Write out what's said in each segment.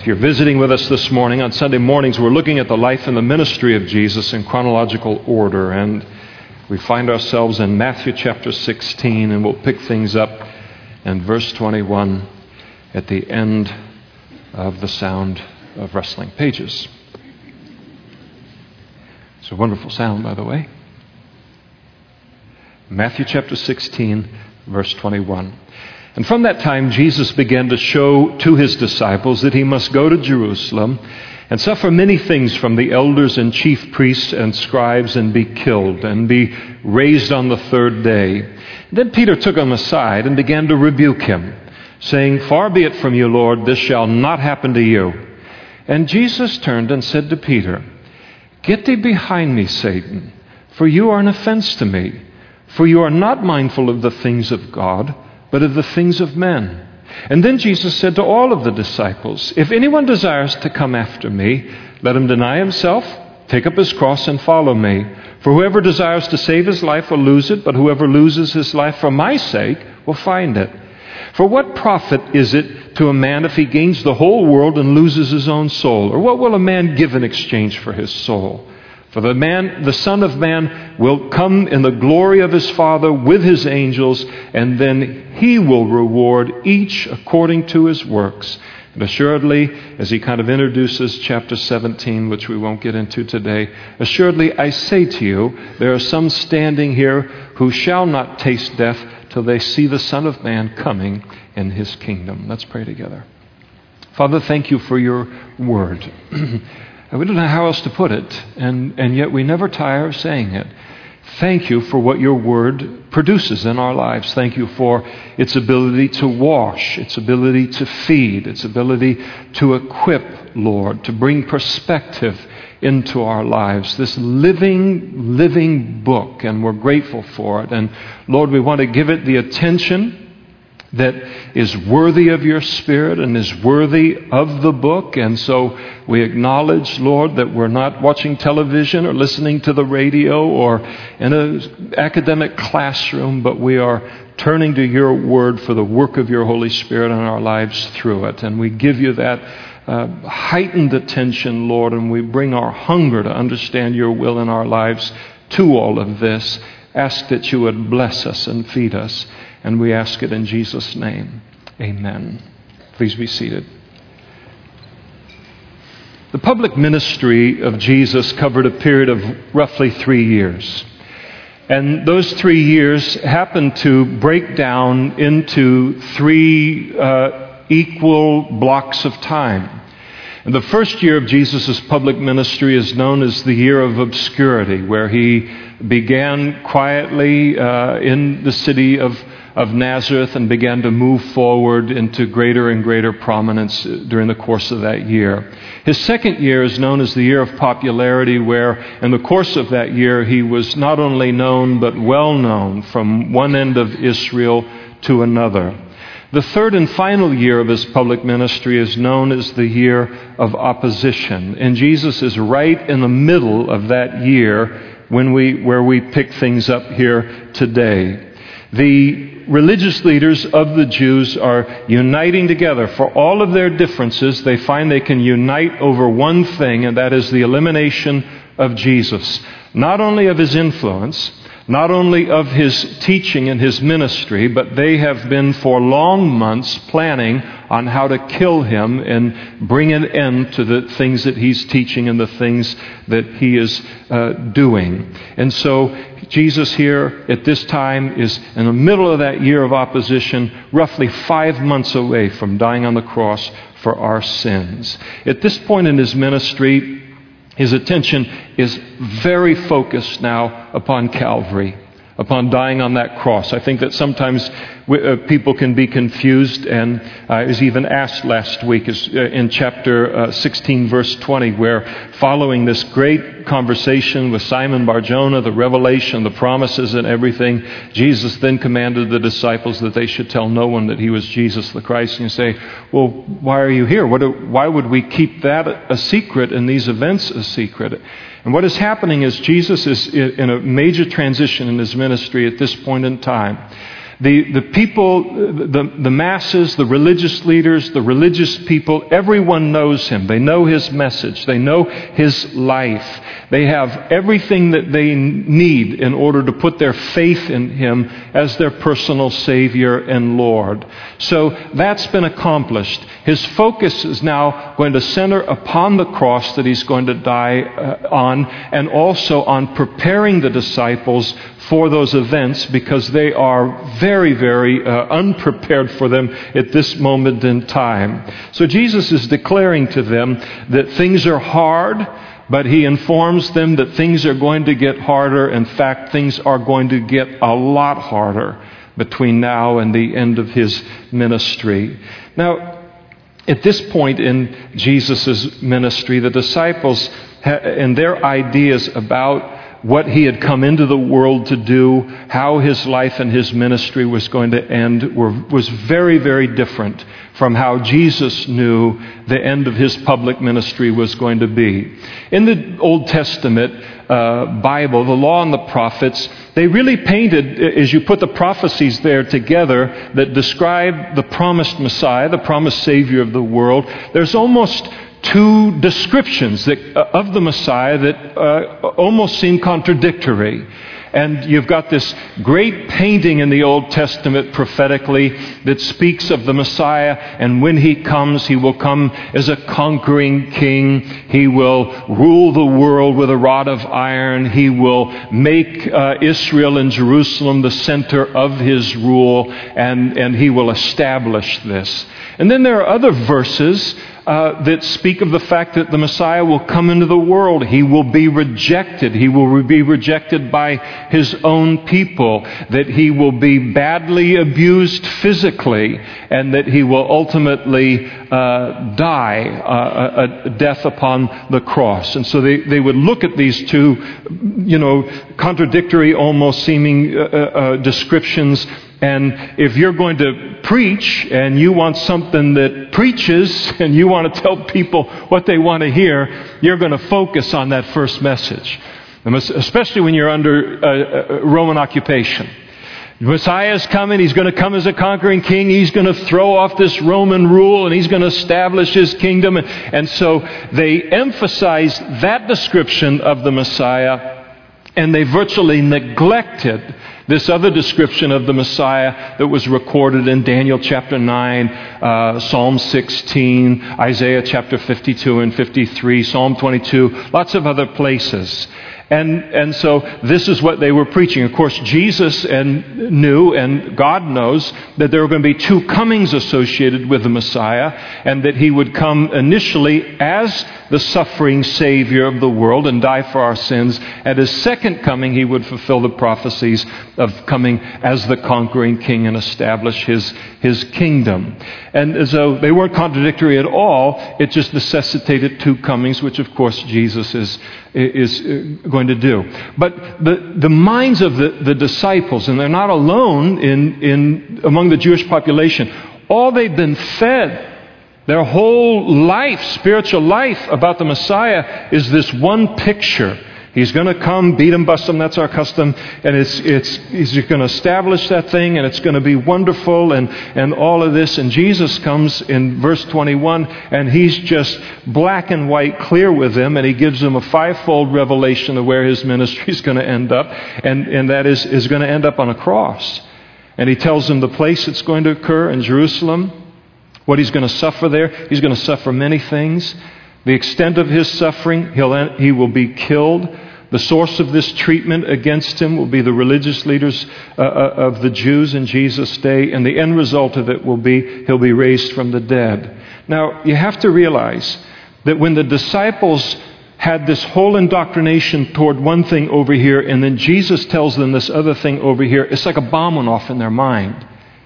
If you're visiting with us this morning, on Sunday mornings, we're looking at the life and the ministry of Jesus in chronological order. And we find ourselves in Matthew chapter 16, and we'll pick things up in verse 21 at the end of the sound of rustling pages. It's a wonderful sound, by the way. Matthew chapter 16, verse 21. And from that time, Jesus began to show to his disciples that he must go to Jerusalem and suffer many things from the elders and chief priests and scribes and be killed and be raised on the third day. Then Peter took him aside and began to rebuke him, saying, "Far be it from you, Lord, this shall not happen to you." And Jesus turned and said to Peter, "Get thee behind me, Satan, for you are an offense to me. For you are not mindful of the things of God, but of the things of men." And then Jesus said to all of the disciples, "If anyone desires to come after me, let him deny himself, take up his cross, and follow me. For whoever desires to save his life will lose it, but whoever loses his life for my sake will find it. For what profit is it to a man if he gains the whole world and loses his own soul? Or what will a man give in exchange for his soul? For the Son of Man will come in the glory of his Father with his angels, and then he will reward each according to his works. And assuredly," as he kind of introduces chapter 17, which we won't get into today, "assuredly I say to you, there are some standing here who shall not taste death till they see the Son of Man coming in his kingdom." Let's pray together. Father, thank you for your word. We don't know how else to put it, and yet we never tire of saying it. Thank you for what your word produces in our lives. Thank you for its ability to wash, its ability to feed, its ability to equip, Lord, to bring perspective into our lives. This living book, and we're grateful for it. And Lord, we want to give it the attention that is worthy of your Spirit and is worthy of the book. And so we acknowledge, Lord, that we're not watching television or listening to the radio or in an academic classroom, but we are turning to your word for the work of your Holy Spirit in our lives through it. And we give you that heightened attention, Lord, and we bring our hunger to understand your will in our lives to all of this. Ask that you would bless us and feed us. And we ask it in Jesus' name. Amen. Please be seated. The public ministry of Jesus covered a period of roughly 3 years. And those 3 years happened to break down into 3 equal blocks of time. And the first year of Jesus' public ministry is known as the year of obscurity, where he began quietly in the city of Nazareth and began to move forward into greater and greater prominence during the course of that year. His second year is known as the year of popularity, where in the course of that year he was not only known but well known from one end of Israel to another. The third and final year of his public ministry is known as the year of opposition. And Jesus is right in the middle of that year where we pick things up here today. The religious leaders of the Jews are uniting together. For all of their differences, they find they can unite over one thing, and that is the elimination of Jesus. Not only of his influence, not only of his teaching and his ministry, but they have been for long months planning on how to kill him and bring an end to the things that he's teaching and the things that he is doing. And so Jesus here at this time is in the middle of that year of opposition, roughly 5 months away from dying on the cross for our sins. At this point in his ministry, his attention is very focused now upon Calvary, upon dying on that cross. I think that sometimes people can be confused, and I was even asked last week in chapter 16, verse 20, where following this great conversation with Simon Bar-Jonah, the revelation, the promises and everything, Jesus then commanded the disciples that they should tell no one that he was Jesus the Christ. And you say, well, why are you here? Why would we keep that a secret and these events a secret? And what is happening is Jesus is in a major transition in his ministry at this point in time. The people, the masses, the religious leaders, the religious people, everyone knows him. They know his message. They know his life. They have everything that they need in order to put their faith in him as their personal Savior and Lord. So that's been accomplished. His focus is now going to center upon the cross that he's going to die on, and also on preparing the disciples for those events, because they are very, very unprepared for them at this moment in time. So Jesus is declaring to them that things are hard, but he informs them that things are going to get harder. In fact, things are going to get a lot harder between now and the end of his ministry. Now, at this point in Jesus' ministry, the disciples and their ideas about what he had come into the world to do, how his life and his ministry was going to end, was very, very different from how Jesus knew the end of his public ministry was going to be. In the Old Testament Bible, the law and the prophets, they really painted, as you put the prophecies there together that describe the promised Messiah, the promised Savior of the world, there's almost two descriptions of the Messiah that almost seem contradictory. And you've got this great painting in the Old Testament prophetically that speaks of the Messiah, and when he comes, he will come as a conquering king. He will rule the world with a rod of iron. He will make Israel and Jerusalem the center of his rule, and he will establish this. And then there are other verses that speak of the fact that the Messiah will come into the world. He will be rejected. He will be rejected by his own people. That he will be badly abused physically, and that he will ultimately die a death upon the cross. And so they would look at these two, contradictory, almost seeming descriptions. And if you're going to preach and you want something that preaches and you want to tell people what they want to hear, you're going to focus on that first message, especially when you're under Roman occupation. The Messiah is coming. He's going to come as a conquering king. He's going to throw off this Roman rule, and he's going to establish his kingdom. And so they emphasize that description of the Messiah, and they virtually neglected this other description of the Messiah that was recorded in Daniel chapter 9, Psalm 16, Isaiah chapter 52 and 53, Psalm 22, lots of other places. And so this is what they were preaching. Of course, Jesus knew, and God knows, that there were going to be two comings associated with the Messiah, and that he would come initially as the suffering Savior of the world and die for our sins. At his second coming, he would fulfill the prophecies of coming as the conquering king and establish his kingdom. And as though they weren't contradictory at all, it just necessitated two comings, which of course Jesus is going to do. But the minds of the disciples, and they're not alone in among the Jewish population, all they've been fed their whole life, spiritual life, about the Messiah is this one picture. He's going to come, beat him, bust him, that's our custom, and he's going to establish that thing, and it's going to be wonderful, and all of this. And Jesus comes in verse 21, and he's just black and white clear with them, and he gives them a fivefold revelation of where his ministry is going to end up, and that is going to end up on a cross. And he tells them the place it's going to occur in Jerusalem, what he's going to suffer there. He's going to suffer many things. The extent of his suffering, he will be killed. The source of this treatment against him will be the religious leaders of the Jews in Jesus' day, and the end result of it will be he'll be raised from the dead. Now, you have to realize that when the disciples had this whole indoctrination toward one thing over here, and then Jesus tells them this other thing over here, it's like a bomb went off in their mind.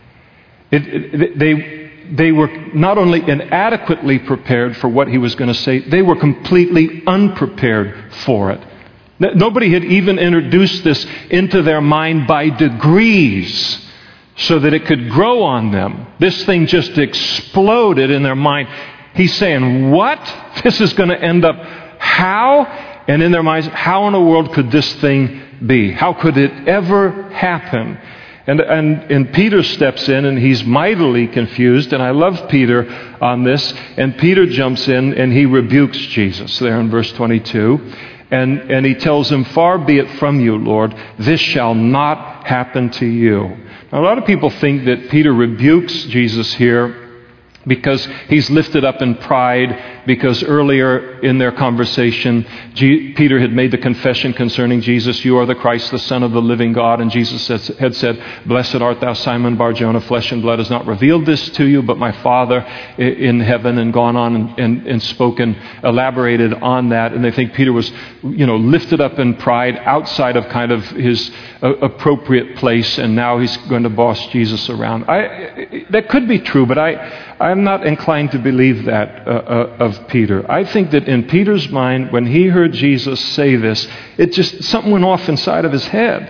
They were not only inadequately prepared for what he was going to say, they were completely unprepared for it. Nobody had even introduced this into their mind by degrees so that it could grow on them. This thing just exploded in their mind. He's saying, what? This is going to end up how? And in their minds, how in the world could this thing be? How could it ever happen? And Peter steps in, and he's mightily confused. And I love Peter on this. And Peter jumps in, and he rebukes Jesus there in verse 22. And he tells him, "Far be it from you, Lord, this shall not happen to you." Now, a lot of people think that Peter rebukes Jesus here because he's lifted up in pride, because earlier in their conversation, Peter had made the confession concerning Jesus, "You are the Christ, the Son of the living God." And Jesus had said, "Blessed art thou, Simon Bar-Jonah, flesh and blood has not revealed this to you, but my Father in heaven," and gone on and spoken, elaborated on that. And they think Peter was, lifted up in pride outside of kind of his appropriate place, and now he's going to boss Jesus around. That could be true, but I'm not inclined to believe that of Peter. I think that in Peter's mind, when he heard Jesus say this, something went off inside of his head.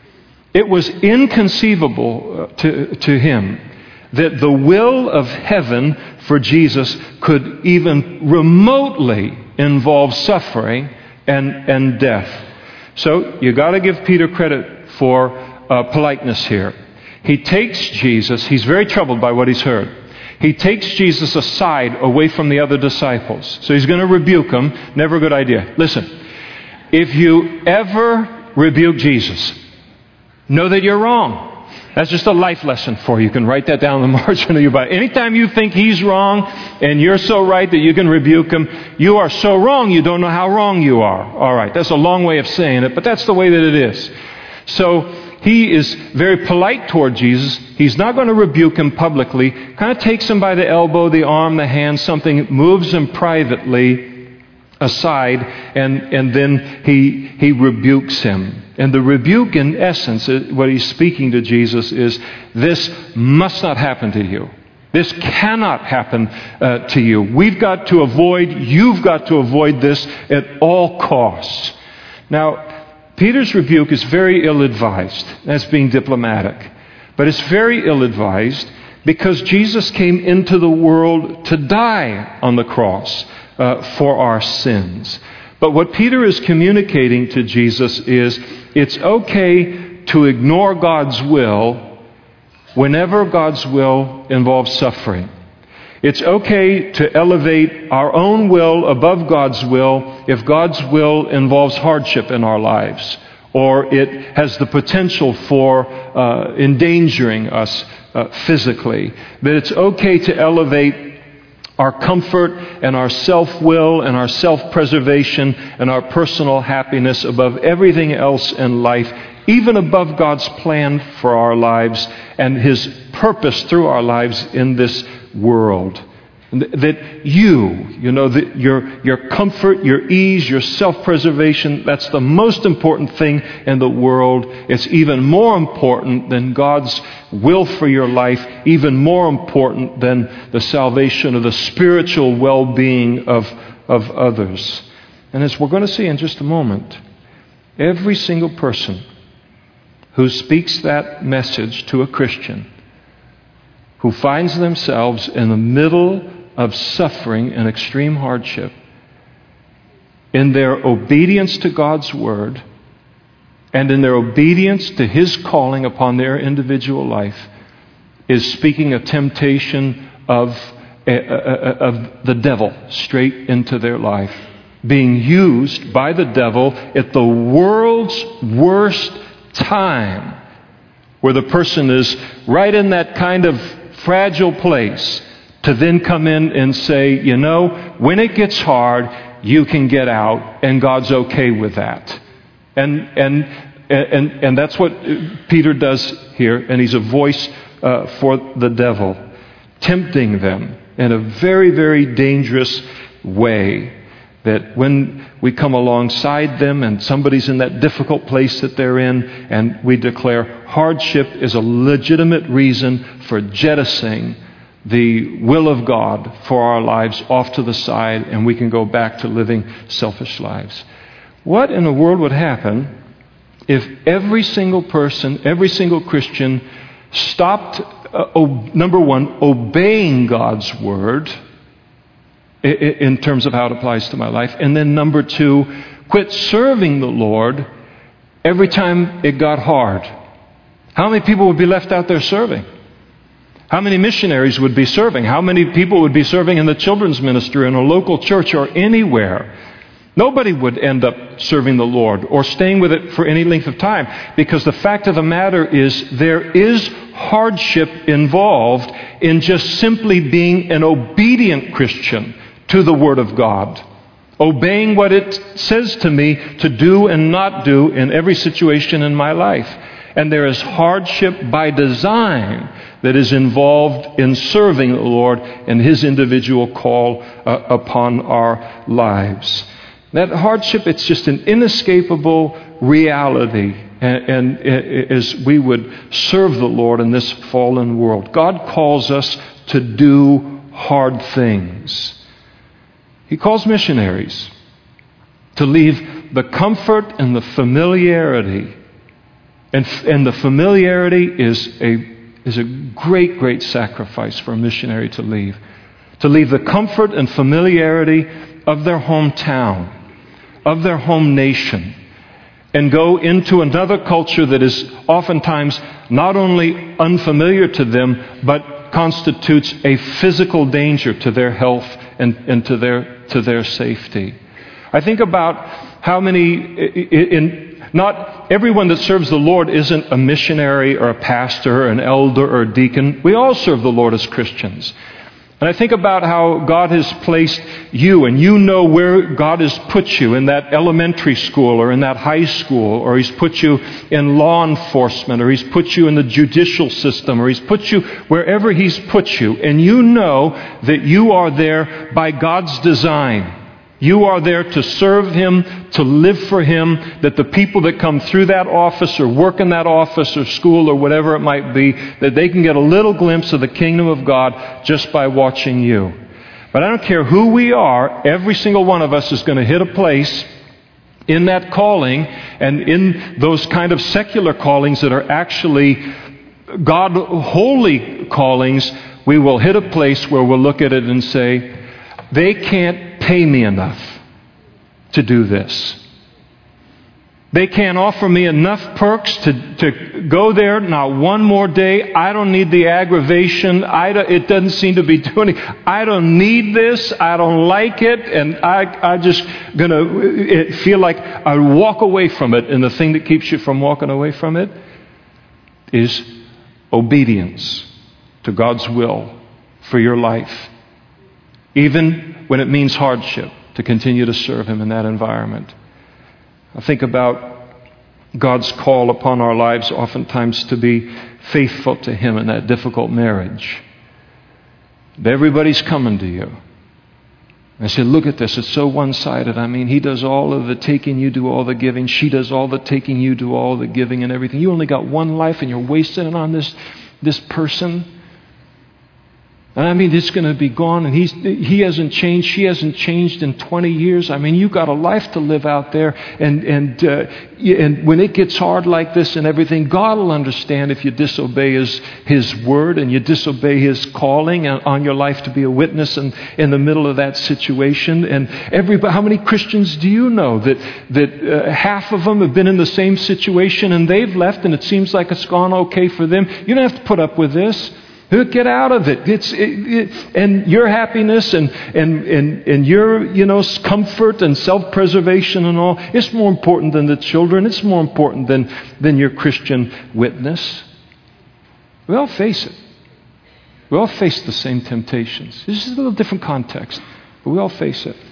It was inconceivable to him that the will of heaven for Jesus could even remotely involve suffering and death. So you got to give Peter credit for politeness here. He takes Jesus. He's very troubled by what he's heard. He takes Jesus aside away from the other disciples. So he's going to rebuke them. Never a good idea. Listen, if you ever rebuke Jesus, know that you're wrong. That's just a life lesson for you. You can write that down in the margin of your Bible. Anytime you think he's wrong and you're so right that you can rebuke him, you are so wrong you don't know how wrong you are. All right, that's a long way of saying it, but that's the way that it is. So he is very polite toward Jesus. He's not going to rebuke him publicly. Kind of takes him by the elbow, the arm, the hand, something, moves him privately aside, and then he rebukes him. And the rebuke, in essence, what he's speaking to Jesus is, this must not happen to you. This cannot happen to you. You've got to avoid this at all costs. Now, Peter's rebuke is very ill-advised. That's being diplomatic. But it's very ill-advised because Jesus came into the world to die on the cross for our sins. But what Peter is communicating to Jesus is, it's okay to ignore God's will whenever God's will involves suffering. It's okay to elevate our own will above God's will if God's will involves hardship in our lives, or it has the potential for endangering us physically. But it's okay to elevate our comfort and our self-will and our self-preservation and our personal happiness above everything else in life, even above God's plan for our lives and His purpose through our lives in this world. That your comfort, your ease, your self-preservation, that's the most important thing in the world. It's even more important than God's will for your life, even more important than the salvation or the spiritual well-being of others. And as we're going to see in just a moment, every single person who speaks that message to a Christian, who finds themselves in the middle of suffering and extreme hardship, in their obedience to God's Word and in their obedience to His calling upon their individual life, is speaking a temptation of the devil straight into their life, being used by the devil at the world's worst time, where the person is right in that kind of fragile place, to then come in and say, when it gets hard, you can get out, and God's okay with that. And that's what Peter does here, and he's a voice for the devil, tempting them in a very, very dangerous way. That when we come alongside them and somebody's in that difficult place that they're in, and we declare hardship is a legitimate reason for jettisoning the will of God for our lives off to the side, and we can go back to living selfish lives. What in the world would happen if every single person, every single Christian stopped, number one, obeying God's Word in terms of how it applies to my life, and then number two, quit serving the Lord every time it got hard? How many people would be left out there serving? How many missionaries would be serving? How many people would be serving in the children's ministry in a local church or anywhere? Nobody would end up serving the Lord or staying with it for any length of time, because the fact of the matter is there is hardship involved in just simply being an obedient Christian to the Word of God, obeying what it says to me to do and not do in every situation in my life. And there is hardship by design that is involved in serving the Lord and His individual call upon our lives. That hardship, it's just an inescapable reality. And as we would serve the Lord in this fallen world, God calls us to do hard things. He calls missionaries to leave the comfort and the familiarity. And the familiarity is a great, great sacrifice for a missionary to leave. To leave the comfort and familiarity of their hometown, of their home nation, and go into another culture that is oftentimes not only unfamiliar to them, but constitutes a physical danger to their health and to their safety. I think about how many not everyone that serves the Lord isn't a missionary or a pastor or an elder or a deacon. We all serve the Lord as Christians. And I think about how God has placed you, and you know where God has put you in that elementary school or in that high school, or He's put you in law enforcement, or He's put you in the judicial system, or He's put you wherever He's put you. And you know that you are there by God's design. You are there to serve Him, to live for Him, that the people that come through that office or work in that office or school or whatever it might be, that they can get a little glimpse of the kingdom of God just by watching you. But I don't care who we are, every single one of us is going to hit a place in that calling, and in those kind of secular callings that are actually God holy callings, we will hit a place where we'll look at it and say, they can't pay me enough to do this. They can't offer me enough perks to go there not one more day. I don't need the aggravation. It doesn't seem to be doing it. I don't need this. I don't like it. And I just going to feel like I walk away from it. And the thing that keeps you from walking away from it is obedience to God's will for your life. Even when it means hardship, to continue to serve Him in that environment. I think about God's call upon our lives oftentimes to be faithful to Him in that difficult marriage. Everybody's coming to you. I said, look at this, it's so one-sided. I mean, he does all of the taking, you do all the giving. She does all the taking, you do all the giving and everything. You only got one life and you're wasting it on this person. And I mean, it's going to be gone, and he hasn't changed, she hasn't changed in 20 years. I mean, you've got a life to live out there, and when it gets hard like this and everything, God will understand if you disobey His word and you disobey His calling on your life to be a witness in the middle of that situation. And how many Christians do you know that half of them have been in the same situation and they've left, and it seems like it's gone okay for them? You don't have to put up with this. Get out of it. And your happiness and your comfort and self-preservation and all, it's more important than the children. It's more important than your Christian witness. We all face it. We all face the same temptations. This is a little different context, but we all face it.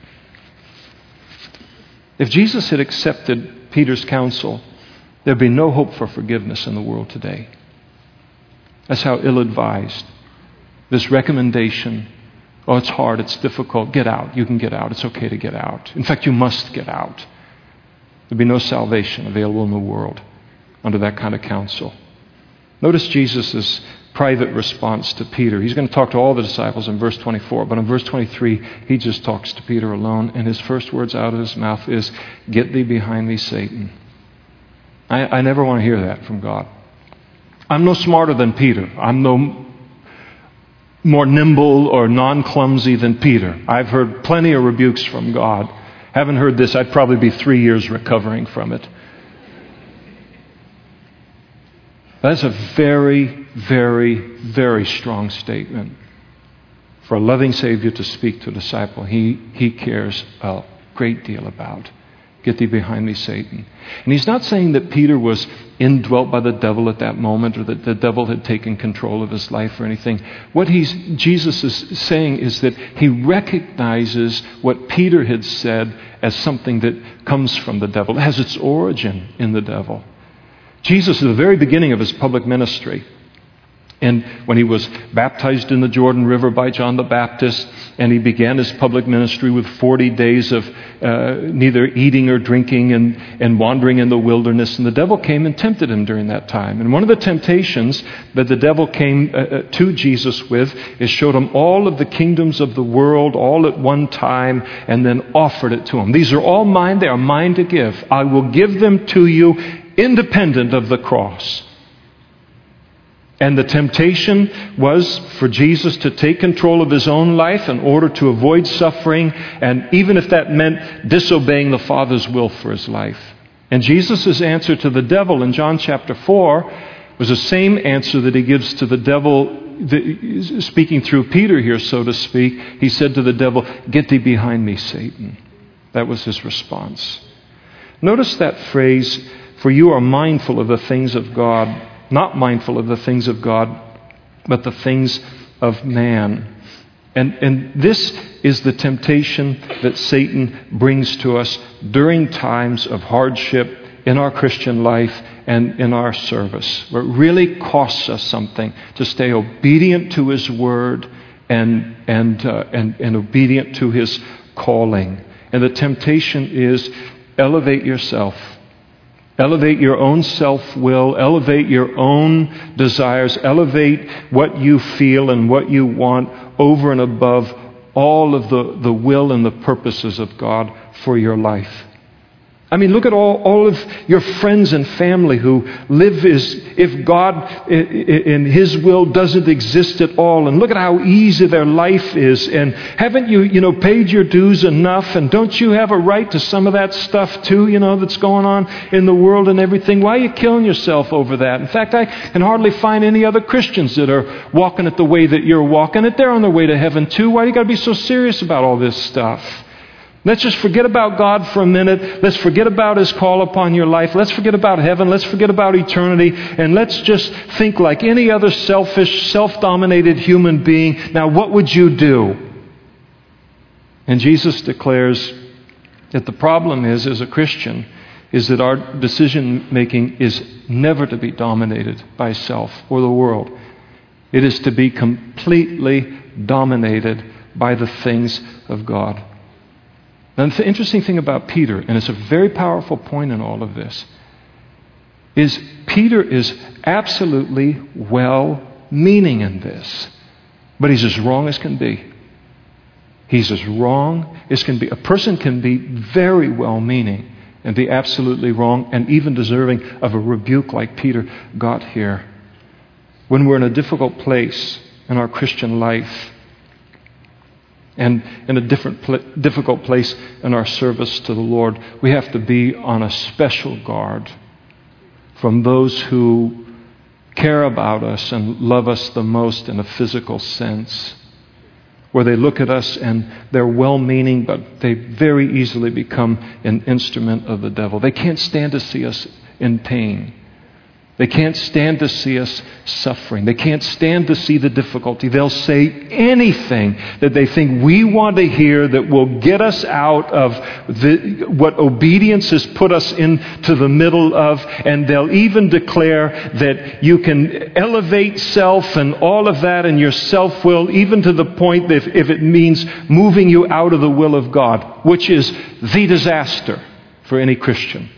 If Jesus had accepted Peter's counsel, there'd be no hope for forgiveness in the world today. That's how ill-advised this recommendation, oh, it's hard, it's difficult, get out. You can get out. It's okay to get out. In fact, you must get out. There'd be no salvation available in the world under that kind of counsel. Notice Jesus' private response to Peter. He's going to talk to all the disciples in verse 24, but in verse 23, he just talks to Peter alone, and his first words out of his mouth is, "Get thee behind me, Satan." I never want to hear that from God. I'm no smarter than Peter. I'm no more nimble or non-clumsy than Peter. I've heard plenty of rebukes from God. Haven't heard this. I'd probably be 3 years recovering from it. That's a very, very, very strong statement for a loving Savior to speak to a disciple he cares a great deal about. Get thee behind me, Satan. And he's not saying that Peter was indwelt by the devil at that moment, or that the devil had taken control of his life or anything. What Jesus is saying is that he recognizes what Peter had said as something that comes from the devil. It has its origin in the devil. Jesus, at the very beginning of his public ministry, and when he was baptized in the Jordan River by John the Baptist, and he began his public ministry with 40 days of neither eating or drinking and wandering in the wilderness. And the devil came and tempted him during that time. And one of the temptations that the devil came to Jesus with is showed him all of the kingdoms of the world all at one time and then offered it to him. These are all mine. They are mine to give. I will give them to you independent of the cross. And the temptation was for Jesus to take control of his own life in order to avoid suffering, and even if that meant disobeying the Father's will for his life. And Jesus' answer to the devil in John chapter 4 was the same answer that he gives to the devil, speaking through Peter here, so to speak. He said to the devil, "Get thee behind me, Satan." That was his response. Notice that phrase, "For you are mindful of the things of God." Not mindful of the things of God, but the things of man. And this is the temptation that Satan brings to us during times of hardship in our Christian life and in our service, where it really costs us something to stay obedient to his word and obedient to his calling. And the temptation is elevate yourself. Elevate your own self-will, elevate your own desires, elevate what you feel and what you want over and above all of the will and the purposes of God for your life. I mean, look at all of your friends and family who live as if God in his will doesn't exist at all. And look at how easy their life is. And haven't you paid your dues enough? And don't you have a right to some of that stuff too, that's going on in the world and everything? Why are you killing yourself over that? In fact, I can hardly find any other Christians that are walking it the way that you're walking it. They're on their way to heaven too. Why do you got to be so serious about all this stuff? Let's just forget about God for a minute. Let's forget about his call upon your life. Let's forget about heaven. Let's forget about eternity. And let's just think like any other selfish, self-dominated human being. Now, what would you do? And Jesus declares that the problem is, as a Christian, is that our decision-making is never to be dominated by self or the world. It is to be completely dominated by the things of God. Now, the interesting thing about Peter, and it's a very powerful point in all of this, is Peter is absolutely well-meaning in this. But he's as wrong as can be. He's as wrong as can be. A person can be very well-meaning and be absolutely wrong and even deserving of a rebuke like Peter got here. When we're in a difficult place in our Christian life, and in a difficult place in our service to the Lord, we have to be on a special guard from those who care about us and love us the most in a physical sense, where they look at us and they're well-meaning, but they very easily become an instrument of the devil. They can't stand to see us in pain. They can't stand to see us suffering. They can't stand to see the difficulty. They'll say anything that they think we want to hear that will get us out of what obedience has put us into the middle of. And they'll even declare that you can elevate self and all of that in your self-will, even to the point that if it means moving you out of the will of God, which is the disaster for any Christian.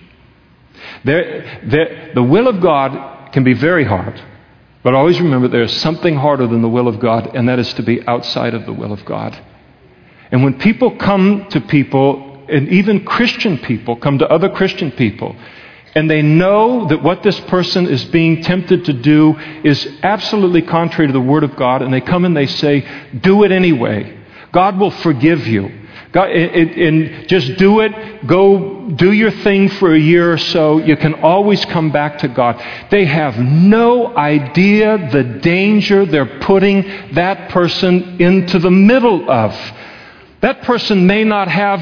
The will of God can be very hard. But always remember there is something harder than the will of God, and that is to be outside of the will of God. And when people come to people, and even Christian people come to other Christian people, and they know that what this person is being tempted to do is absolutely contrary to the Word of God, and they come and they say, do it anyway. God will forgive you. God, and just do it. Go do your thing for a year or so. You can always come back to God. They have no idea the danger they're putting that person into the middle of. That person may not have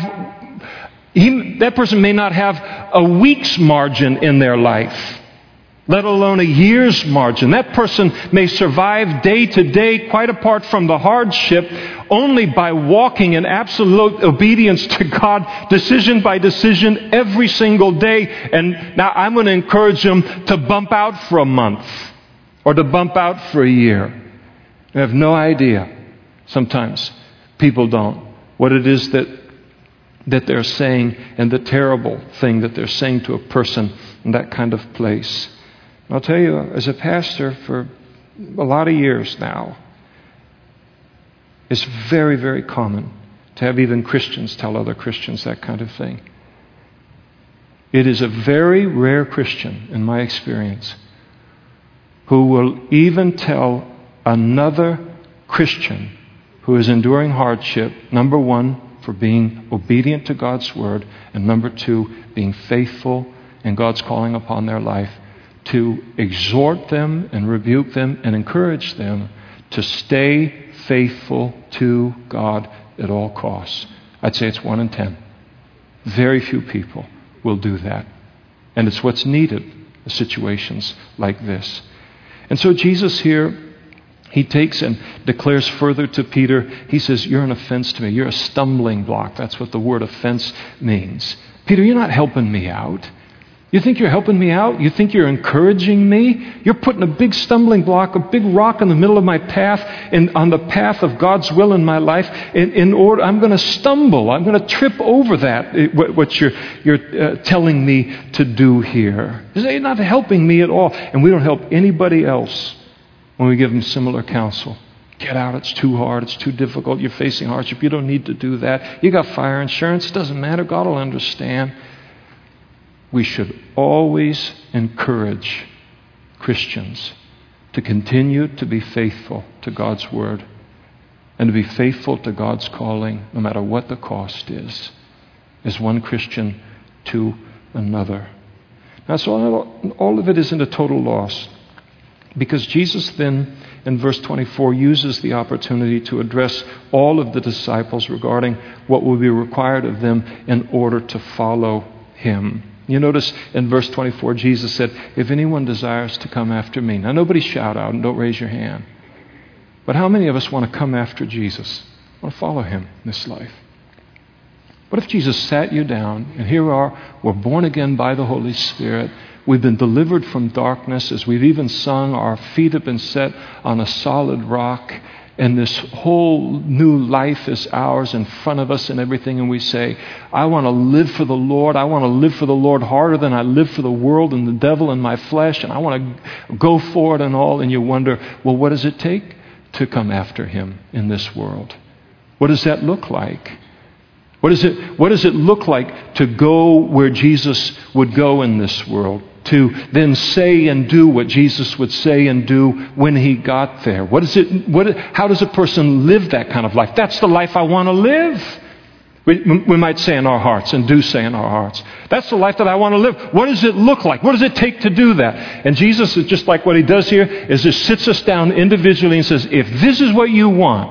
a week's margin in their life, let alone a year's margin. That person may survive day to day, quite apart from the hardship, only by walking in absolute obedience to God, decision by decision, every single day. And now I'm going to encourage them to bump out for a month or to bump out for a year. They have no idea. Sometimes people don't. What it is that they're saying and the terrible thing that they're saying to a person in that kind of place. I'll tell you, as a pastor for a lot of years now, it's very, very common to have even Christians tell other Christians that kind of thing. It is a very rare Christian, in my experience, who will even tell another Christian who is enduring hardship, number one, for being obedient to God's Word, and number two, being faithful in God's calling upon their life, to exhort them and rebuke them and encourage them to stay faithful to God at all costs. I'd say it's 1 in 10. Very few people will do that. And it's what's needed in situations like this. And so Jesus here, he takes and declares further to Peter, he says, you're an offense to me. You're a stumbling block. That's what the word offense means. Peter, you're not helping me out. You think you're helping me out? You think you're encouraging me? You're putting a big stumbling block, a big rock in the middle of my path, and on the path of God's will in my life. In order, I'm going to stumble. I'm going to trip over that. What you're telling me to do here. You're not helping me at all, and we don't help anybody else when we give them similar counsel. Get out. It's too hard. It's too difficult. You're facing hardship. You don't need to do that. You got fire insurance. It doesn't matter. God will understand. We should always encourage Christians to continue to be faithful to God's Word and to be faithful to God's calling, no matter what the cost is, as one Christian to another. Now, so all of it isn't a total loss, because Jesus then, in verse 24, uses the opportunity to address all of the disciples regarding what will be required of them in order to follow Him. You notice in verse 24, Jesus said, if anyone desires to come after me. Now, nobody shout out and don't raise your hand. But how many of us want to come after Jesus? Want to follow Him in this life? What if Jesus sat you down, and here we are, we're born again by the Holy Spirit. We've been delivered from darkness. As we've even sung, our feet have been set on a solid rock. And this whole new life is ours in front of us and everything. And we say, I want to live for the Lord. I want to live for the Lord harder than I live for the world and the devil and my flesh. And I want to go for it and all. And you wonder, well, what does it take to come after Him in this world? What does that look like? What does it look like to go where Jesus would go in this world? To then say and do what Jesus would say and do when He got there. How does a person live that kind of life? That's the life I want to live. We might say in our hearts, and do say in our hearts. That's the life that I want to live. What does it look like? What does it take to do that? And Jesus is just like what He does here, is just sits us down individually and says, if this is what you want,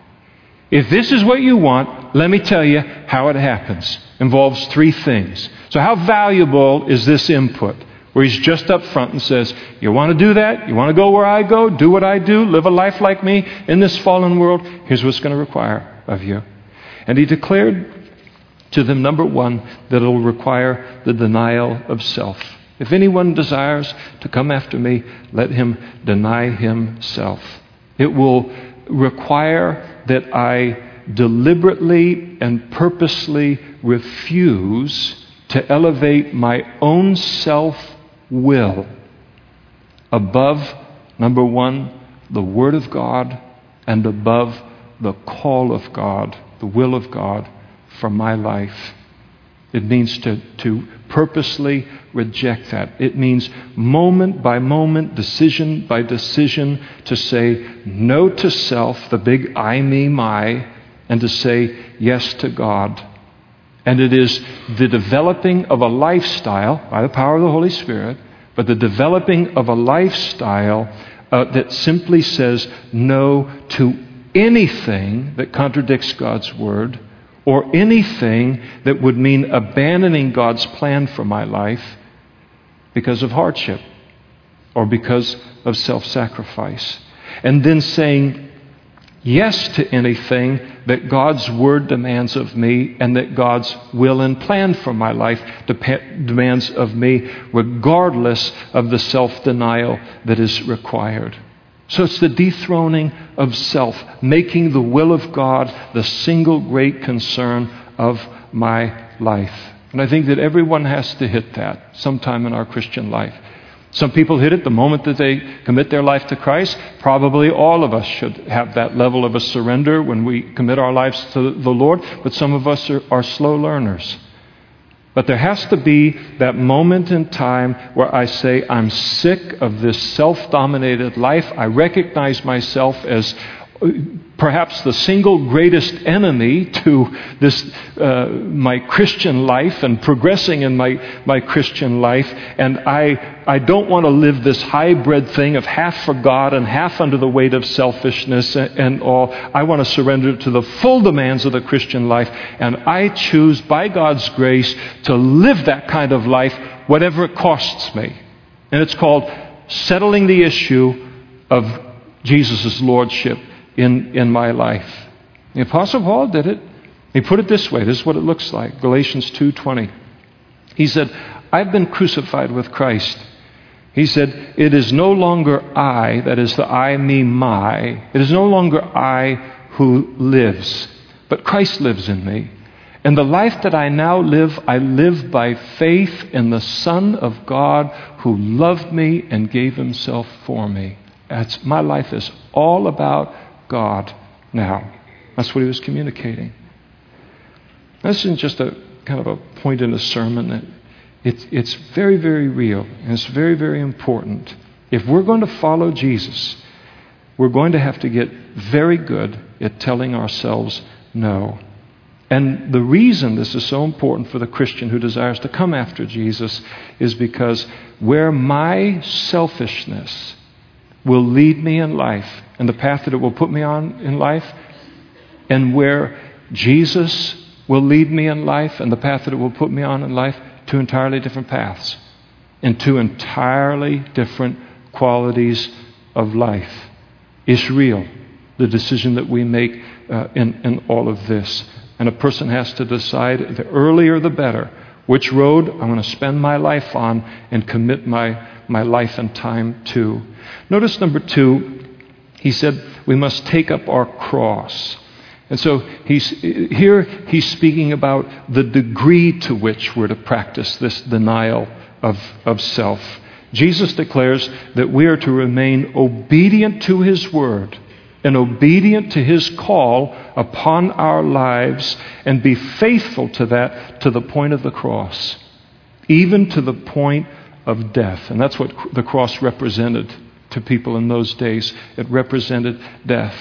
let me tell you how it happens. Involves 3 things. So how valuable is this input? Where He's just up front and says, you want to do that? You want to go where I go? Do what I do? Live a life like me in this fallen world? Here's what's going to require of you. And He declared to them, number 1, that it will require the denial of self. If anyone desires to come after me, let him deny himself. It will require that I deliberately and purposely refuse to elevate my own self-will above, number 1, the Word of God, and above the call of God, the will of God for my life. It means to purposely reject that. It means moment by moment, decision by decision, to say no to self, the big I, me, my, and to say yes to God. And it is the developing of a lifestyle by the power of the Holy Spirit, but the developing of a lifestyle that simply says no to anything that contradicts God's Word or anything that would mean abandoning God's plan for my life because of hardship or because of self-sacrifice. And then saying yes to anything that God's Word demands of me and that God's will and plan for my life demands of me, regardless of the self-denial that is required. So it's the dethroning of self, making the will of God the single great concern of my life. And I think that everyone has to hit that sometime in our Christian life. Some people hit it the moment that they commit their life to Christ. Probably all of us should have that level of a surrender when we commit our lives to the Lord. But some of us are slow learners. But there has to be that moment in time where I say, I'm sick of this self-dominated life. I recognize myself as perhaps the single greatest enemy to this my Christian life and progressing in my Christian life. And I don't want to live this hybrid thing of half for God and half under the weight of selfishness and all. I want to surrender to the full demands of the Christian life. And I choose, by God's grace, to live that kind of life, whatever it costs me. And it's called settling the issue of Jesus' lordship in my life. The Apostle Paul did it. He put it this way. This is what it looks like. Galatians 2:20. He said, I've been crucified with Christ. He said, it is no longer I, that is the I, me, my. It is no longer I who lives, but Christ lives in me. And the life that I now live, I live by faith in the Son of God who loved me and gave himself for me. My life is all about God now. That's what he was communicating. This isn't just a kind of a point in a sermon. It's very, very real. And it's very, very important. If we're going to follow Jesus, we're going to have to get very good at telling ourselves no. And the reason this is so important for the Christian who desires to come after Jesus is because where my selfishness will lead me in life and the path that it will put me on in life, and where Jesus will lead me in life and the path that it will put me on in life, two entirely different paths and two entirely different qualities of life. It's real, the decision that we make in all of this. And a person has to decide, the earlier the better, which road I'm going to spend my life on and commit my life and time to. Notice number 2, he said we must take up our cross. And so he's speaking about the degree to which we're to practice this denial of self. Jesus declares that we are to remain obedient to his word and obedient to his call upon our lives and be faithful to that to the point of the cross, even to the point of death. And that's what the cross represented to people in those days. It represented death.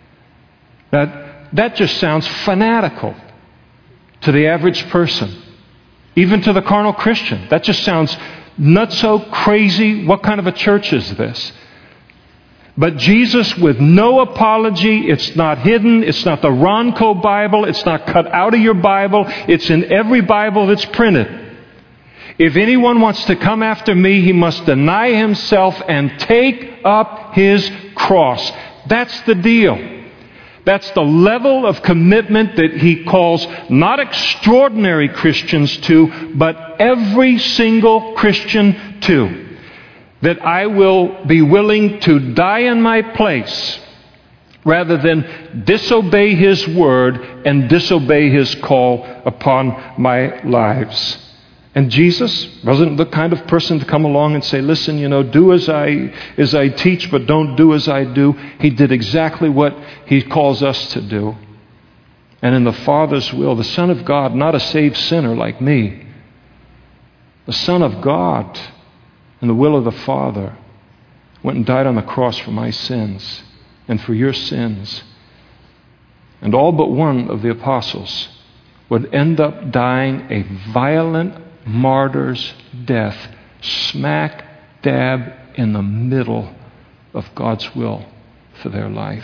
That just sounds fanatical to the average person, even to the carnal Christian. That just sounds nutso crazy. What kind of a church is this? But Jesus, with no apology, it's not hidden, it's not the Ronco Bible, it's not cut out of your Bible, it's in every Bible that's printed. If anyone wants to come after me, he must deny himself and take up his cross. That's the deal. That's the level of commitment that he calls not extraordinary Christians to, but every single Christian to. That I will be willing to die in my place rather than disobey his word and disobey his call upon my lives. And Jesus wasn't the kind of person to come along and say, listen, do as I teach, but don't do as I do. He did exactly what he calls us to do. And in the Father's will, the Son of God, not a saved sinner like me, the Son of God, in the will of the Father, went and died on the cross for my sins and for your sins. and all but one of the apostles would end up dying a violent martyr's death, smack dab in the middle of God's will for their life.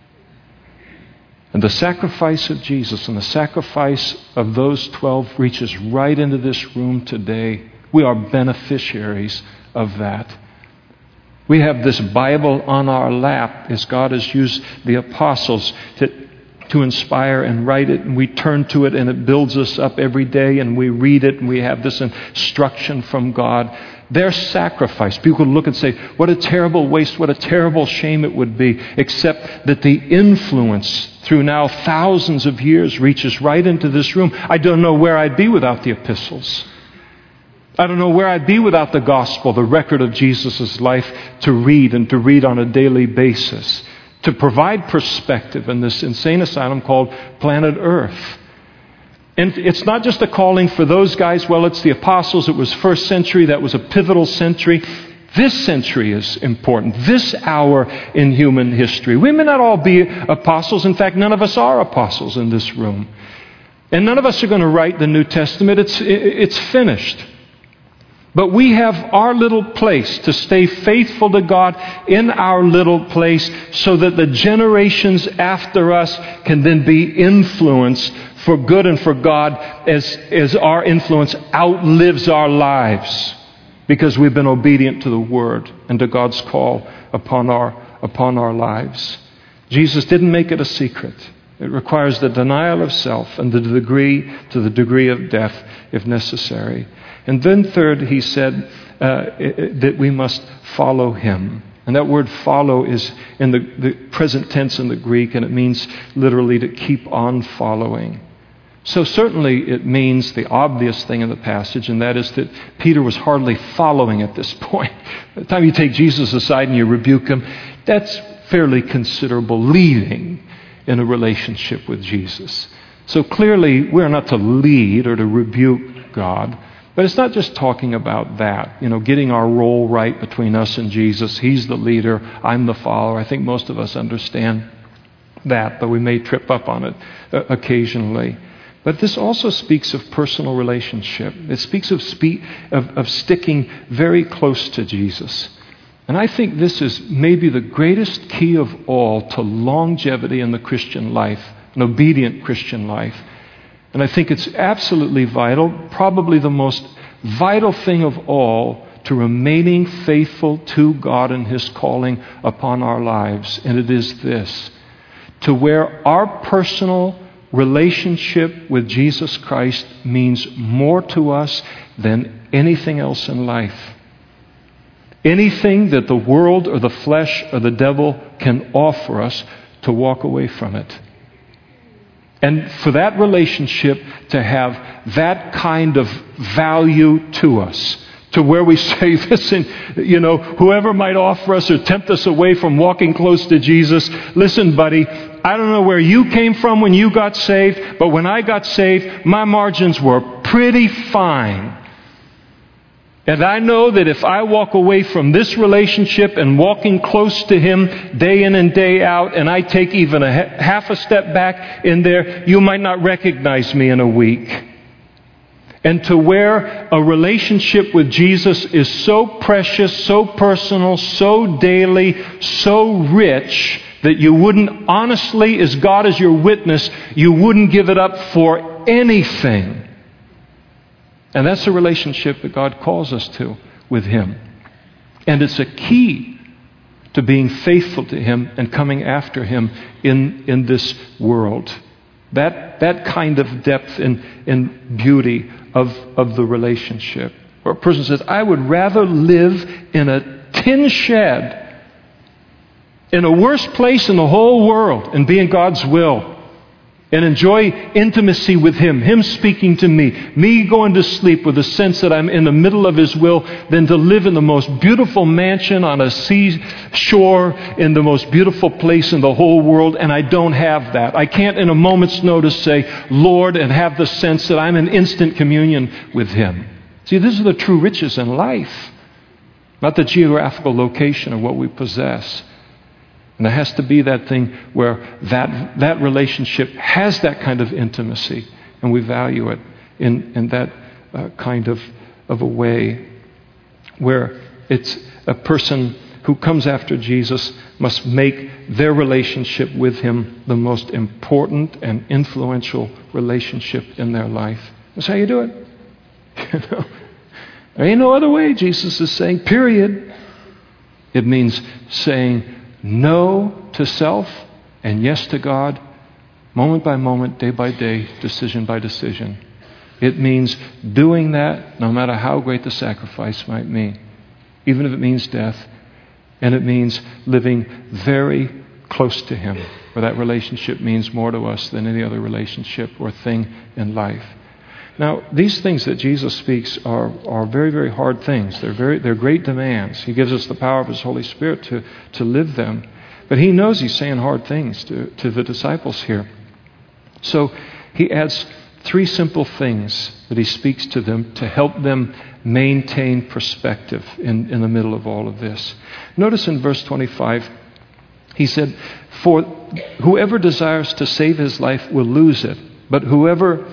And the sacrifice of Jesus and the sacrifice of those 12 reaches right into this room today. We are beneficiaries of that. We have this Bible on our lap as God has used the apostles to inspire and write it, and we turn to it and it builds us up every day, and we read it and we have this instruction from God. Their sacrifice, people look and say, what a terrible waste, what a terrible shame it would be, except that the influence through now thousands of years reaches right into this room. I don't know where I'd be without the epistles. I don't know where I'd be without the gospel, the record of Jesus' life to read and to read on a daily basis, to provide perspective in this insane asylum called planet Earth. And it's not just a calling for those guys. Well, it's the apostles. It was first century. That was a pivotal century. This century is important. This hour in human history. We may not all be apostles. In fact, none of us are apostles in this room. And none of us are going to write the New Testament. It's finished. But we have our little place to stay faithful to God in our little place so that the generations after us can then be influenced for good and for God as our influence outlives our lives because we've been obedient to the Word and to God's call upon our lives. Jesus didn't make it a secret. It requires the denial of self and to the degree of death if necessary. And then third, he said that we must follow Him. And that word follow is in the present tense in the Greek, and it means literally to keep on following. So certainly it means the obvious thing in the passage, and that is that Peter was hardly following at this point. By the time you take Jesus aside and you rebuke him, that's fairly considerable leading in a relationship with Jesus. So clearly we're not to lead or to rebuke God. But it's not just talking about that, getting our role right between us and Jesus. He's the leader, I'm the follower. I think most of us understand that, but we may trip up on it occasionally. But this also speaks of personal relationship. It speaks of sticking very close to Jesus. And I think this is maybe the greatest key of all to longevity in the Christian life, an obedient Christian life. And I think it's absolutely vital, probably the most vital thing of all, to remaining faithful to God and His calling upon our lives. And it is this: to where our personal relationship with Jesus Christ means more to us than anything else in life. Anything that the world or the flesh or the devil can offer us, to walk away from it. And for that relationship to have that kind of value to us, to where we say, listen, whoever might offer us or tempt us away from walking close to Jesus, listen, buddy, I don't know where you came from when you got saved, but when I got saved, my margins were pretty fine. And I know that if I walk away from this relationship and walking close to Him day in and day out, and I take even a half a step back in there, you might not recognize me in a week. And to where a relationship with Jesus is so precious, so personal, so daily, so rich, that you wouldn't, honestly, as God is your witness, you wouldn't give it up for anything. And that's the relationship that God calls us to with Him. And it's a key to being faithful to Him and coming after Him in this world. That kind of depth and beauty of the relationship. Where a person says, I would rather live in a tin shed in a worse place in the whole world and be in God's will and enjoy intimacy with Him, Him speaking to me going to sleep with a sense that I'm in the middle of His will, than to live in the most beautiful mansion on a seashore in the most beautiful place in the whole world, and I don't have that. I can't in a moment's notice say, Lord, and have the sense that I'm in instant communion with Him. See, these are the true riches in life, not the geographical location of what we possess. And there has to be that thing where that relationship has that kind of intimacy, and we value it in that kind of a way, where it's a person who comes after Jesus must make their relationship with Him the most important and influential relationship in their life. That's how you do it. There ain't no other way, Jesus is saying, period. It means saying no to self and yes to God, moment by moment, day by day, decision by decision. It means doing that no matter how great the sacrifice might mean, even if it means death. And it means living very close to Him, where that relationship means more to us than any other relationship or thing in life. Now, these things that Jesus speaks are very, very hard things. They're great demands. He gives us the power of His Holy Spirit to live them. But He knows He's saying hard things to the disciples here. So He adds 3 simple things that He speaks to them to help them maintain perspective in the middle of all of this. Notice in verse 25, He said, "For whoever desires to save his life will lose it, but whoever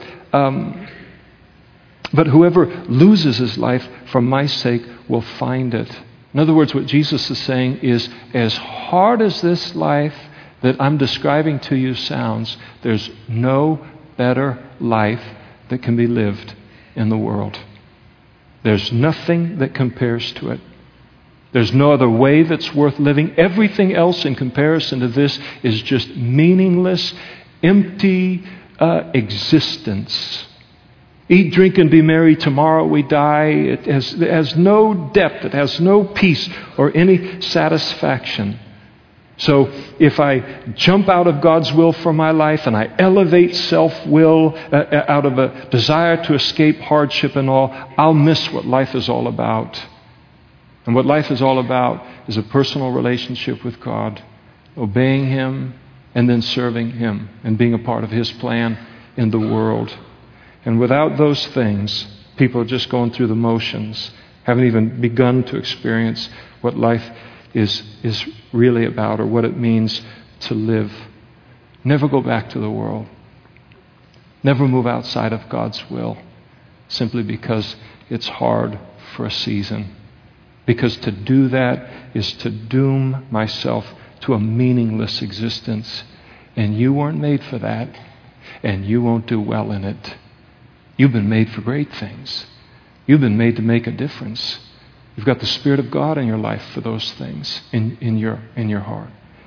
loses his life for my sake will find it." In other words, what Jesus is saying is, as hard as this life that I'm describing to you sounds, there's no better life that can be lived in the world. There's nothing that compares to it. There's no other way that's worth living. Everything else in comparison to this is just meaningless, empty existence. Eat, drink, and be merry. Tomorrow we die. It has no depth. It has no peace or any satisfaction. So if I jump out of God's will for my life and I elevate self-will out of a desire to escape hardship and all, I'll miss what life is all about. And what life is all about is a personal relationship with God, obeying Him and then serving Him and being a part of His plan in the world. And without those things, people are just going through the motions, haven't even begun to experience what life is really about or what it means to live. Never go back to the world. Never move outside of God's will, simply because it's hard for a season. Because to do that is to doom myself to a meaningless existence. And you weren't made for that. And you won't do well in it. You've been made for great things. You've been made to make a difference. You've got the Spirit of God in your life for those things in your heart.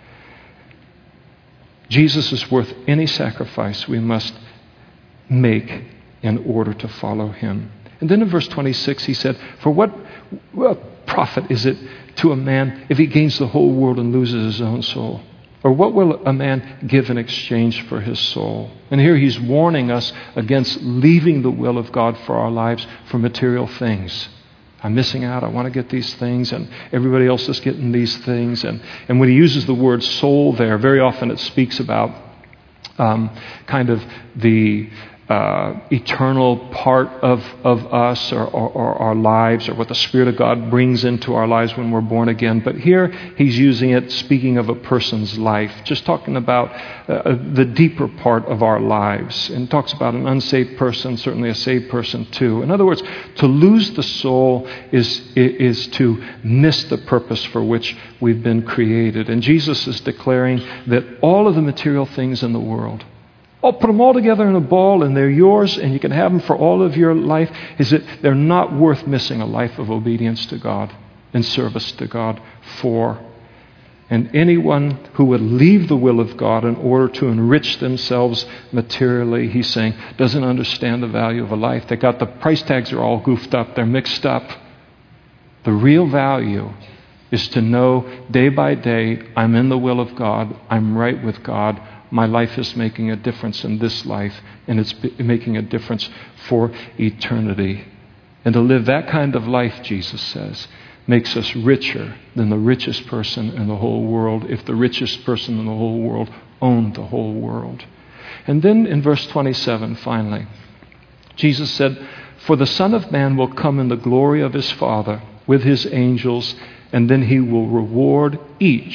Jesus is worth any sacrifice we must make in order to follow Him. And then in verse 26 He said, "For what profit is it to a man if he gains the whole world and loses his own soul? Or what will a man give in exchange for his soul?" And here He's warning us against leaving the will of God for our lives for material things. I'm missing out. I want to get these things, and everybody else is getting these things. And when He uses the word soul there, very often it speaks about kind of the eternal part of us or our lives, or what the Spirit of God brings into our lives when we're born again. But here He's using it, speaking of a person's life, just talking about the deeper part of our lives. And talks about an unsaved person, certainly a saved person too. In other words, to lose the soul is to miss the purpose for which we've been created. And Jesus is declaring that all of the material things in the world, I'll put them all together in a ball and they're yours and you can have them for all of your life, is that they're not worth missing a life of obedience to God and service to God for. And anyone who would leave the will of God in order to enrich themselves materially, He's saying, doesn't understand the value of a life. They got the price tags are all goofed up. They're mixed up. The real value is to know day by day, I'm in the will of God. I'm right with God. My life is making a difference in this life, and it's making a difference for eternity. And to live that kind of life, Jesus says, makes us richer than the richest person in the whole world, if the richest person in the whole world owned the whole world. And then in verse 27, finally, Jesus said, "For the Son of Man will come in the glory of His Father with His angels, and then He will reward each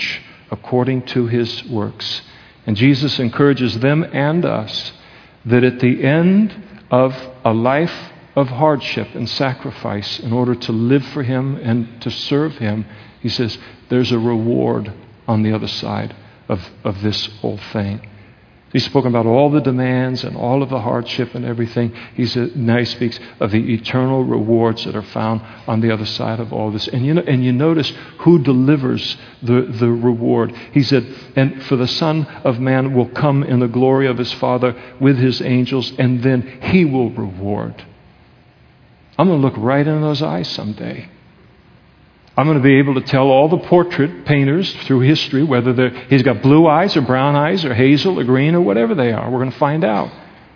according to his works. And Jesus encourages them and us that at the end of a life of hardship and sacrifice in order to live for him and to serve him, he says there's a reward on the other side of this whole thing. He's spoken about all the demands and all of the hardship and everything. Now he speaks of the eternal rewards that are found on the other side of all this. And you notice who delivers the reward. He said, and for the Son of Man will come in the glory of his Father with his angels, and then he will reward. I'm going to look right in those eyes someday. I'm going to be able to tell all the portrait painters through history whether he's got blue eyes or brown eyes or hazel or green or whatever they are. We're going to find out.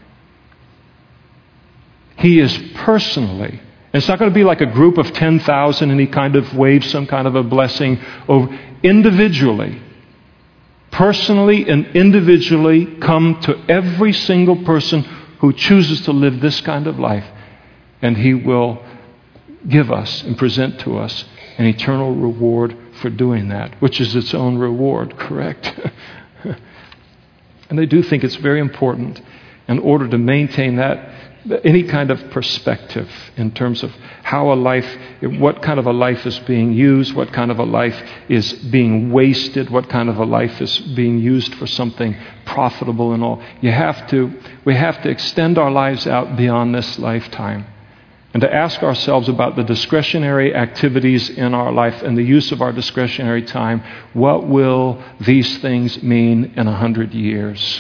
He is personally. It's not going to be like a group of 10,000 and he kind of waves some kind of a blessing over. Individually, personally and individually come to every single person who chooses to live this kind of life. And he will give us and present to us an eternal reward for doing that, which is its own reward, correct? And I do think it's very important in order to maintain that, any kind of perspective in terms of how a life, what kind of a life is being used, what kind of a life is being wasted, what kind of a life is being used for something profitable and all. We have to extend our lives out beyond this lifetime. And to ask ourselves about the discretionary activities in our life and the use of our discretionary time. What will these things mean in 100 years?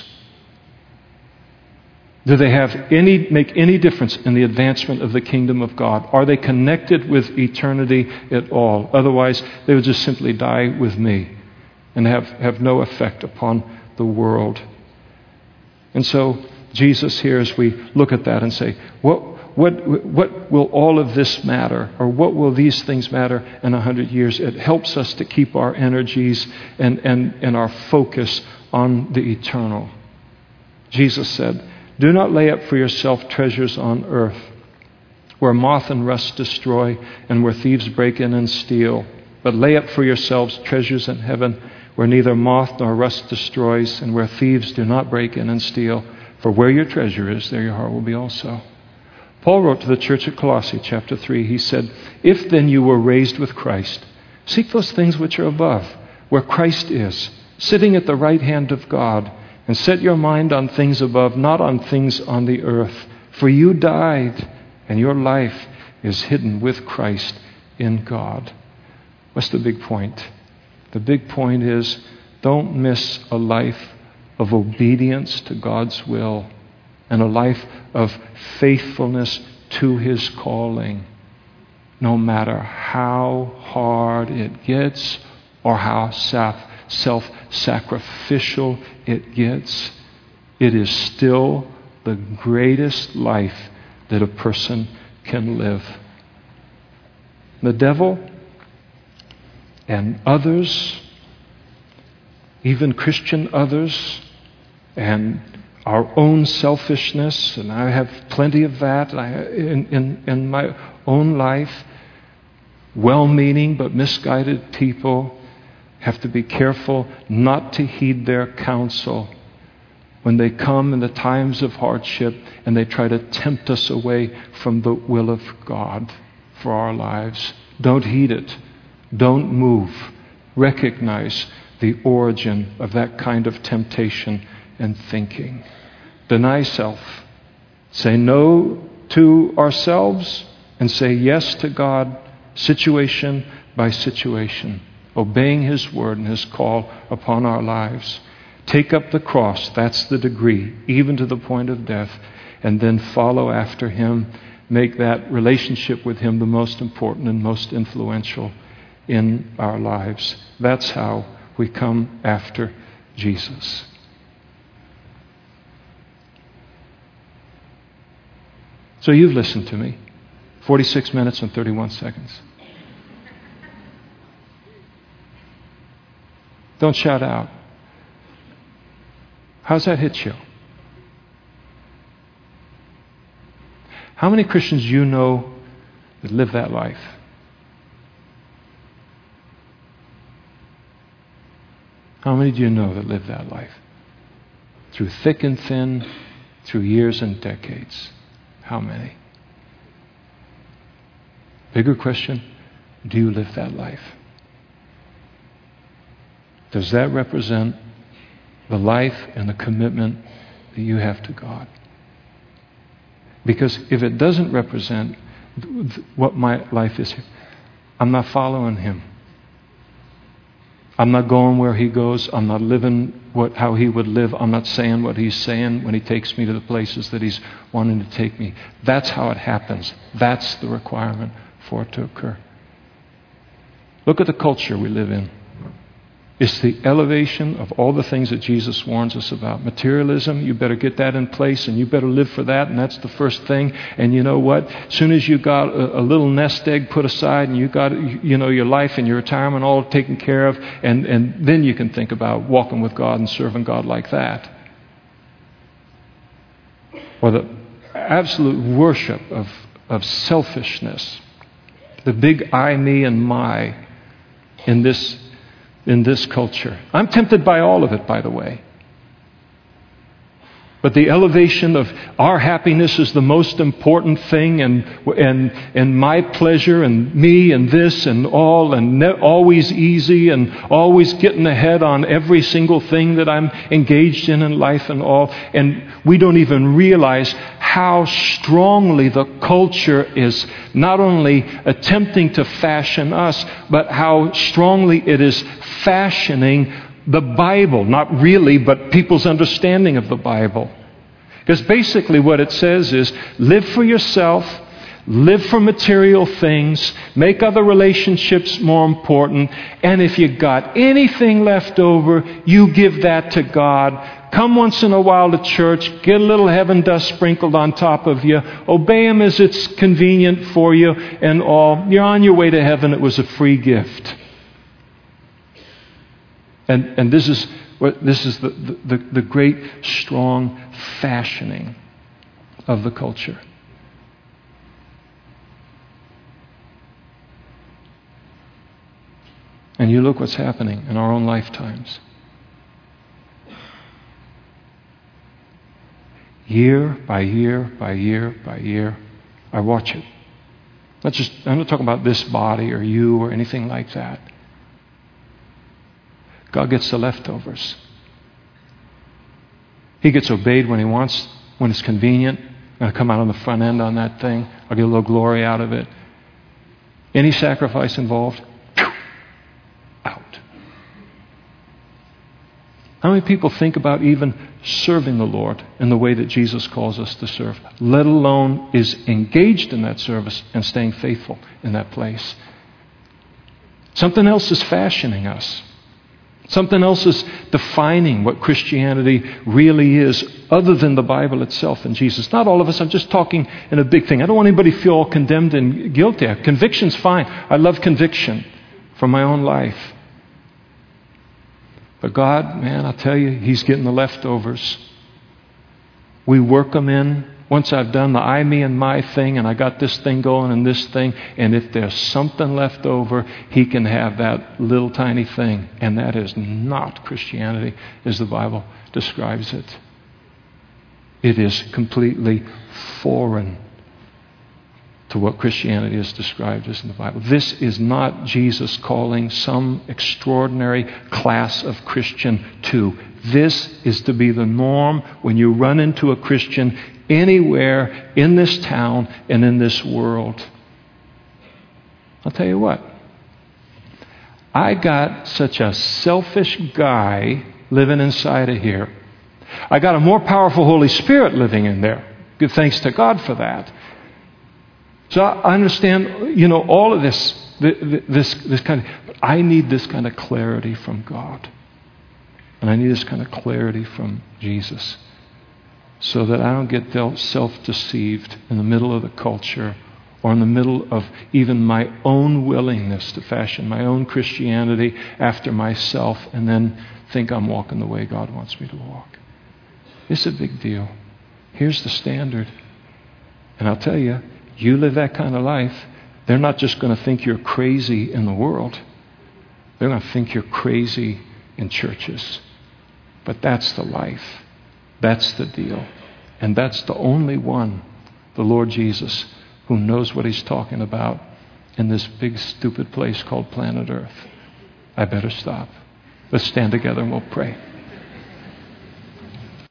Do they make any difference in the advancement of the kingdom of God? Are they connected with eternity at all? Otherwise, they would just simply die with me and have no effect upon the world. And so Jesus here, as we look at that and say, what will all of this matter, or what will these things matter in 100 years? It helps us to keep our energies and our focus on the eternal. Jesus said, do not lay up for yourself treasures on earth, where moth and rust destroy and where thieves break in and steal. But lay up for yourselves treasures in heaven, where neither moth nor rust destroys and where thieves do not break in and steal. For where your treasure is, there your heart will be also. Paul wrote to the church at Colossae, chapter 3, he said, if then you were raised with Christ, seek those things which are above, where Christ is, sitting at the right hand of God, and set your mind on things above, not on things on the earth. For you died, and your life is hidden with Christ in God. What's the big point? The big point is, don't miss a life of obedience to God's will and a life of faithfulness to his calling, no matter how hard it gets or how self-sacrificial it gets. It is still the greatest life that a person can live. The devil and others, even Christian others, and our own selfishness, and I have plenty of that in my own life, well-meaning but misguided people have to be careful not to heed their counsel when they come in the times of hardship and they try to tempt us away from the will of God for our lives. Don't heed it. Don't move. Recognize the origin of that kind of temptation and thinking. Deny self. Say no to ourselves and say yes to God, situation by situation, obeying his word and his call upon our lives. Take up the cross, that's the degree, even to the point of death, and then follow after him. Make that relationship with him the most important and most influential in our lives. That's how we come after Jesus. So you've listened to me. 46 minutes and 31 seconds. Don't shout out. How's that hit you? How many Christians do you know that live that life? How many do you know that live that life? Through thick and thin, through years and decades. How many? Bigger question, do you live that life? Does that represent the life and the commitment that you have to God? Because if it doesn't represent what my life is, I'm not following Him. I'm not going where He goes. I'm not living how He would live. I'm not saying what He's saying when He takes me to the places that He's wanting to take me. That's how it happens. That's the requirement for it to occur. Look at the culture we live in. It's the elevation of all the things that Jesus warns us about. Materialism, you better get that in place and you better live for that, and that's the first thing. And you know what? As soon as you got a little nest egg put aside and you got your life and your retirement all taken care of, and then you can think about walking with God and serving God like that. Or the absolute worship of selfishness. The big I, me, and my in this culture. I'm tempted by all of it, by the way. But the elevation of our happiness is the most important thing, and my pleasure and me and this and all, and always easy and always getting ahead on every single thing that I'm engaged in life and all. And we don't even realize how strongly the culture is not only attempting to fashion us, but how strongly it is fashioning the Bible. Not really, but people's understanding of the Bible. Because basically what it says is, live for yourself, live for material things, make other relationships more important, and if you got anything left over, you give that to God. Come once in a while to church, get a little heaven dust sprinkled on top of you, obey Him as it's convenient for you, and all. You're on your way to heaven. It was a free gift. And this is the great, strong fashioning of the culture. And you look what's happening in our own lifetimes. Year by year by year by year, I watch it. I'm not talking about this body or you or anything like that. God gets the leftovers. He gets obeyed when He wants, when it's convenient. I'm going to come out on the front end on that thing. I'll get a little glory out of it. Any sacrifice involved? Out. How many people think about even serving the Lord in the way that Jesus calls us to serve, let alone is engaged in that service and staying faithful in that place? Something else is fashioning us. Something else is defining what Christianity really is, other than the Bible itself and Jesus. Not all of us. I'm just talking in a big thing. I don't want anybody to feel all condemned and guilty. Conviction's fine. I love conviction from my own life. But God, man, I'll tell you, He's getting the leftovers. We work them in. Once I've done the I, me, and my thing, and I got this thing going and this thing, and if there's something left over, He can have that little tiny thing. And that is not Christianity as the Bible describes it. It is completely foreign to what Christianity is described as in the Bible. This is not Jesus calling some extraordinary class of Christian to. This is to be the norm when you run into a Christian anywhere in this town and in this world. I'll tell you what. I got such a selfish guy living inside of here. I got a more powerful Holy Spirit living in there. Good thanks to God for that. So I understand, all of this kind of, but I need this kind of clarity from God. And I need this kind of clarity from Jesus, so that I don't get self-deceived in the middle of the culture or in the middle of even my own willingness to fashion my own Christianity after myself and then think I'm walking the way God wants me to walk. It's a big deal. Here's the standard. And I'll tell you, you live that kind of life, they're not just going to think you're crazy in the world. They're going to think you're crazy in churches. But that's the life. That's the deal. And that's the only one, the Lord Jesus, who knows what he's talking about in this big, stupid place called planet Earth. I better stop. Let's stand together and we'll pray.